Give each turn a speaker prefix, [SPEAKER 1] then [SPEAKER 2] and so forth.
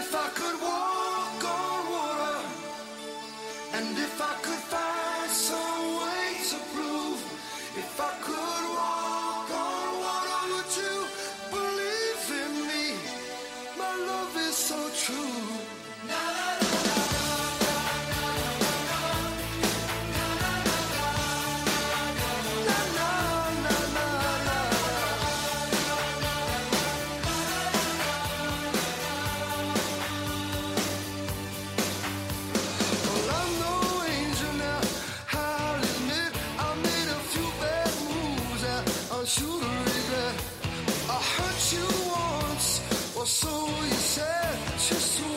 [SPEAKER 1] if I could walk on water, and if I could find some way to prove, if I could walk on water, would you believe in me? My love is so true. Shoot a regret. I hurt you once, or so you said. Just